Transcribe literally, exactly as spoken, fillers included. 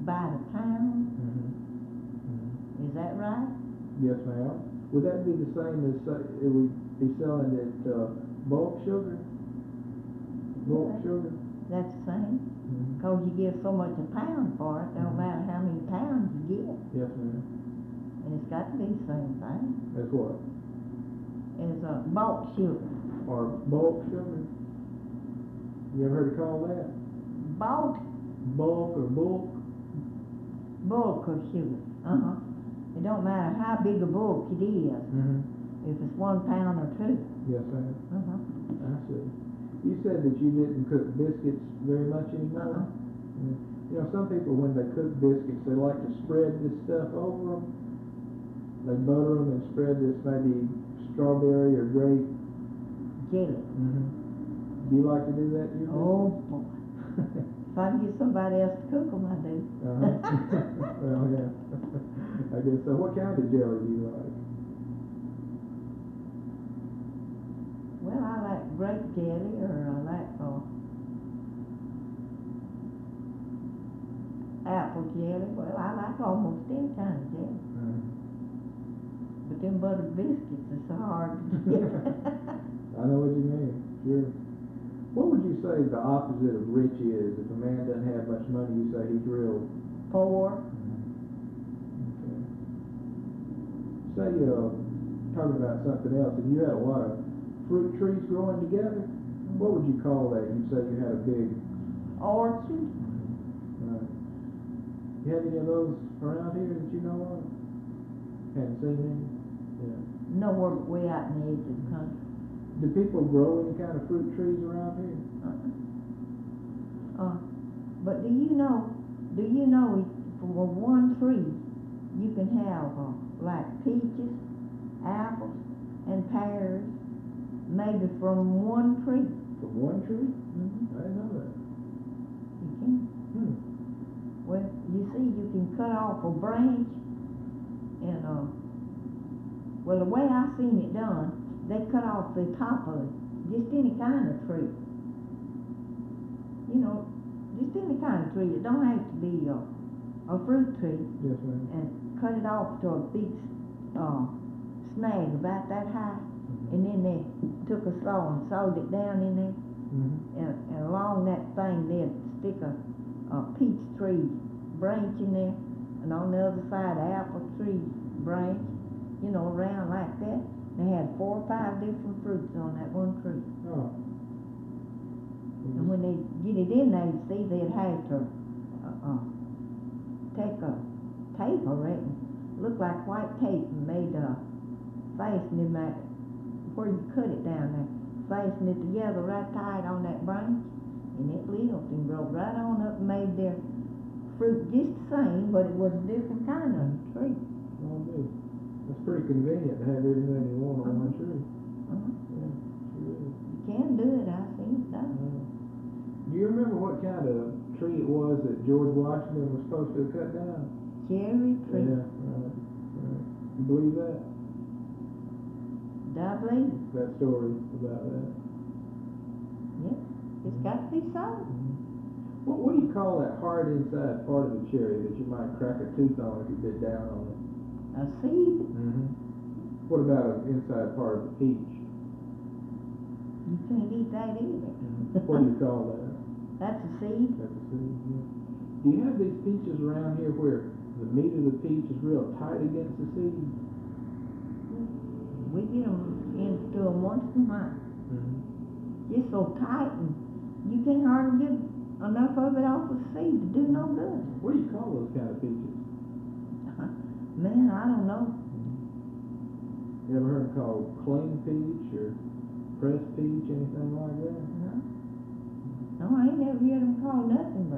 by the pound. Mm-hmm. Mm-hmm. Is that right? Yes, ma'am. Would that be the same as say, it would be selling it uh, bulk sugar? Bulk Yeah. sugar? That's the same. Mm-hmm. Because you get so much a pound for it, don't Mhm. matter how many pounds you get. Yes, ma'am. And it's got to be the same thing. That's what? It's a bulk sugar. Or bulk sugar? You ever heard it called that? Bulk, Bulk or bulk? bulk of sugar. Uh-huh. It don't matter how big a bulk it is, Mm-hmm. if it's one pound or two. Yes, ma'am. Uh-huh. I see. You said that you didn't cook biscuits very much anymore? Uh-uh. Yeah. You know, some people, when they cook biscuits, they like to spread this stuff over them. They butter them and spread this maybe strawberry or grape. Jelly. Mm-hmm. Do you like to do that? You Oh, boy. If I can get somebody else to cook them, I do. uh-huh. Well, yeah. I guess so. What kind of jelly do you like? Well, I like grape jelly, or I like uh, apple jelly. Well, I like almost any kind of jelly. Mm-hmm. But them buttered biscuits is so hard to get. I know what you mean. Sure. What would you say the opposite of rich is? If a man doesn't have much money, you say he's real. Poor. Okay. Say, uh, talking about something else, if you had a lot of fruit trees growing together, what would you call that? You'd say you had a big Orchard. Right. You have any of those around here that you know of? Haven't seen any? Yeah. Nowhere but way out in the edge of the country. Do people grow any kind of fruit trees around here? Uh-uh. Uh, but do you know, do you know if for one tree you can have uh, like peaches, apples, and pears maybe from one tree? From one tree? Mm-hmm. I didn't know that. You can. Hmm. Well, you see, you can cut off a branch, and uh, well, the way I seen it done, they cut off the top of it, just any kind of tree. You know, just any kind of tree. It don't have to be a, a fruit tree. Yes, ma'am. And cut it off to a big uh, snag about that high, Mm-hmm. and then they took a saw and sawed it down in there, Mm-hmm. and, and along that thing they'd stick a, a peach tree branch in there, and on the other side an apple tree branch, you know, around like that. They had four or five different fruits on that one tree. Oh. And when they get it in there, you see, they'd have to uh, uh, take a tape, I reckon, looked like white tape, and made a fasten it back where you cut it down there, fasten it together right tight on that branch, and it lived and grew right on up and made their fruit just the same, but it was a different kind of tree. Oh, good. That's pretty convenient to have everything you want on one tree. Uh-huh. Yeah, sure is. You can do it, I seen it done. Uh, do you remember what kind of tree it was that George Washington was supposed to have cut down? Cherry tree. Yeah, right, right. You believe that? Do I believe it? That story about that? Yeah, it's got to be so. Mm-hmm. What, what do you call that hard inside part of the cherry that you might crack a tooth on if you bit down on it? A seed. Mm-hmm. What about the inside part of the peach? You can't eat that either. Mm-hmm. What do you call that? That's a seed. That's a seed, yeah. Do you have these peaches around here where the meat of the peach is real tight against the seed? We get them into them once in a while. Mm-hmm. Just so tight, and you can't hardly get enough of it off the seed to do no good. What do you call those kind of peaches? Man, I don't know. You ever heard them called clean peach or pressed peach, anything like that? No, no I ain't never heard them called nothing but